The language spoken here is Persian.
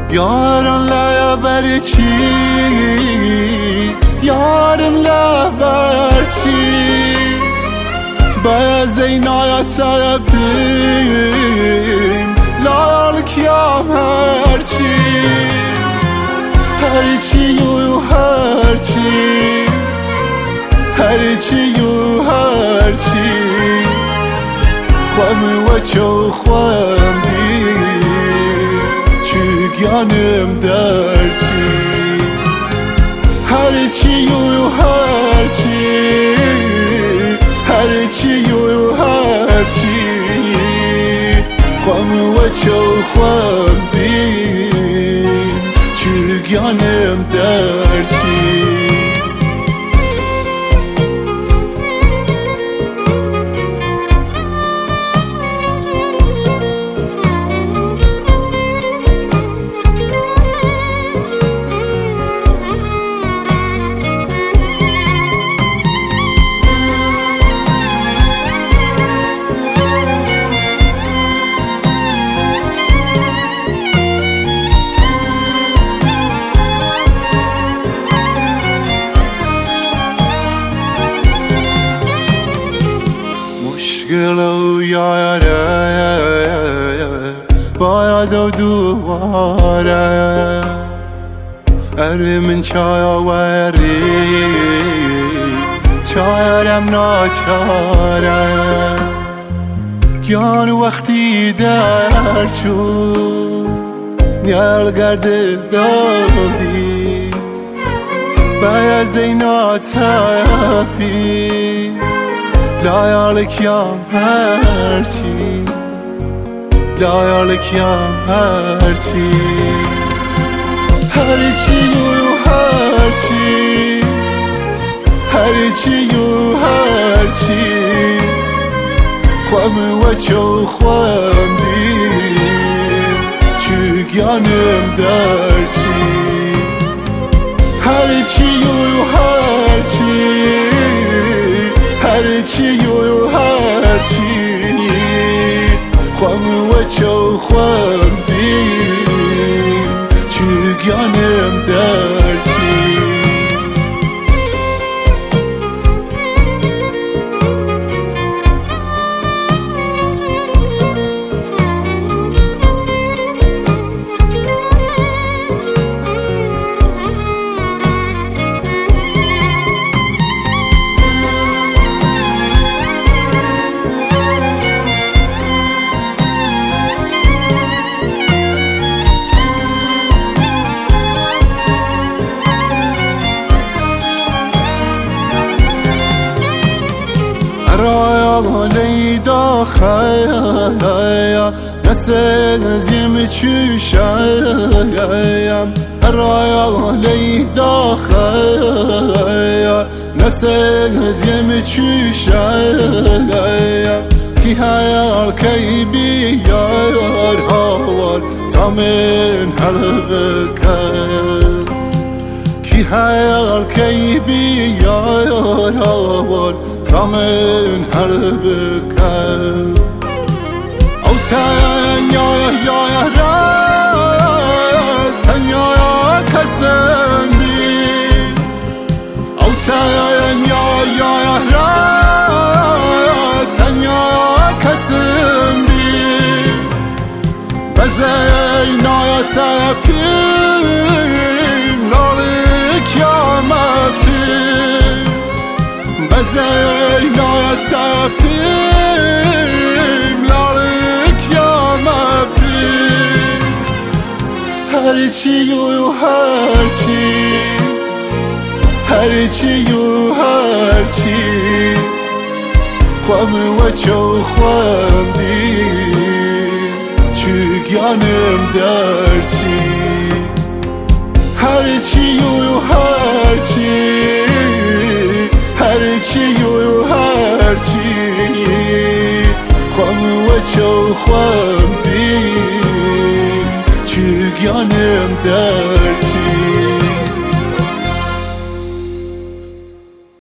یاران لبرچی یارم لبرچی باز اینایت سرپیم لالک یا هرچی هرچی و هرچی هرچی و هرچی خوام و چو خوام دی چگانم درچی هرچی و هرچی هرچی و هرچی خوام و چو خوام دی چگانم درچی مشکلو یاره باید و دوباره اره من چای آوری چایرم ناچاره گیان وقتی در چون نیال گرده دادی باید اینا تفی لایالک یام هرچی لایالک یام هرچی هرچی و هرچی هرچی و هرچی خوام و چو خوام دی چگانم درچی هرچی و هرچی هرچی و هرچی خوام و چو خوام دی چگانم درچی رايا ليدا خايا نسل زيم تشوشايا رايا ليدا خايا نسل زيم تشوشايا كي هايا كي بيار هوار زمن حلبك كي هايا كي بيار هوار زمن حربك او تنیا یا رد تنیا کسم بی او تنیا یا رد تنیا کسم بی بزینا تپیم لالک یا مپیم بزینا تپیم لالک یا مپیم هرچی و هرچی هرچی و هرچی خوام و چو خوام دی چگانم درچی هرچی و هرچی هرچی و هرچی خوام و چو خوام دی چگانم درچی